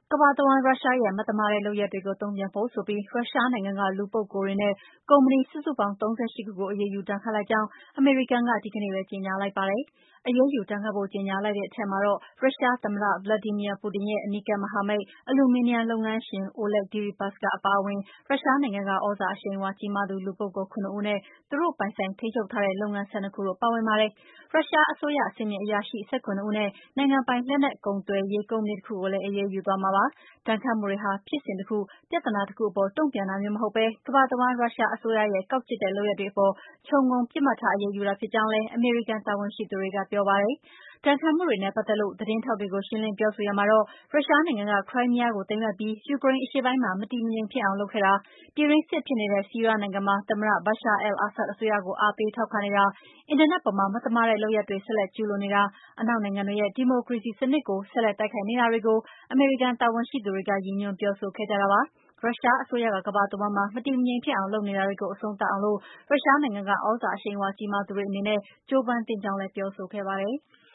ကမ္ဘာတဝန်း ရုရှားရဲ့မသမာတဲ့လုပ်ရပ်တွေကို တုံ့ပြန်ဖို့ဆိုပြီး ရုရှားနိုင်ငံက လူပုဂ္ဂိုလ်တွေနဲ့ ကုမ္ပဏီစုစုပေါင်း ၃၈ ခုကို အရေးယူဒဏ်ခတ်လိုက်ကြောင်း အမေရိကန်က ဒီကနေ့ပဲ ကြေညာလိုက်ပါတယ်။ အရေးယူဒဏ်ခတ်ဖို့ ကြေညာလိုက်တဲ့ထဲမှာတော့ ရုရှားသမ္မတ Vladimir Putin ရဲ့ အနီးကပ်မဟာမိတ် အလူမီနီယံလုပ်ငန်းရှင် Oleg Deripaska အပါအဝင် ရုရှားနိုင်ငံက သြဇာအရှိန်အဝါကြီးမားသူ လူပုဂ္ဂိုလ် ၇ ဦးနဲ့ သူတို့ပိုင်ဆိုင်ထိန်းချုပ်ထားတဲ့ လုပ်ငန်း ၁၂ ခုတို့ ပါဝင်ပါတယ်။ ရုရှားအစိုးရ အဆင့်မြင့်အရာရှိ ၁၇ ဦးနဲ့ နိုင်ငံပိုင် လက်နက်ကုန်သွယ်ရေးကုမ္ပဏီတခုကိုလည်း အရေးယူသွားမှာပါ။ ဒဏ်ခတ်မှုတွေဟာ ဖြစ်စဉ်တခု၊ ပြဿနာတခုအပေါ် တုံ့ပြန်တာမျိုးမဟုတ်ဘဲ ကမ္ဘာတဝန်း ရုရှားအစိုးရရဲ့ ကောက်ကျစ်တဲ့လုပ်ရပ်တွေအပေါ် ခြုံငုံပစ်မှတ်ထား အရေးယူတာဖြစ်ကြောင်းလည်း အမေရိကန်တာဝန်ရှိသူတွေက ပြောပါတယ်။ ဒဏ်ခတ်မှုတွေနဲ့ပတ်သက်လို့ သတင်းထောက်တွေကို ရှင်းလင်းပြောဆိုရာမှာတော့ ရုရှားနိုင်ငံက ခရိုင်းမီးယားကို သိမ်းပိုက်ပြီး ယူကရိန်းအရှေ့ပိုင်းမှာ မတည်မငြိမ်ဖြစ်အောင်လုပ်ခဲ့တာ၊ ပြည်တွင်းစစ်ဖြစ်နေတဲ့ ဆီးရီးယားနိုင်ငံမှာ သမ္မတ Bashar al-Assad အစိုးရကို အားပေးထောက်ခံနေတာ၊ အင်တာနက်ပေါ်မှာ မသမာတဲ့လုပ်ရပ်တွေ ဆက်လက်ကျူးလွန်နေတာ၊ အနောက်နိုင်ငံတွေရဲ့ ဒီမိုကရေစီစနစ်ကို ဆက်လက်တိုက်ခိုက်နေတာတွေကို အမေရိကန်တာဝန်ရှိသူတွေက ရည်ညွှန်းပြောဆိုခဲ့ကြတာပါ။ ရုရှားအစိုးရက ကမ္ဘာတဝန်းမှာ မတည်မငြိမ်ဖြစ်အောင်လုပ်နေတာတွေကို အဆုံးသတ်အောင် ရုရှားနိုင်ငံက သြဇာအရှိန်အဝါကြီးမားသူတွေအနေနဲ့ ကြိုးပမ်းသင့်ကြောင်းလည်း ပြောဆိုခဲ့ပါတယ်။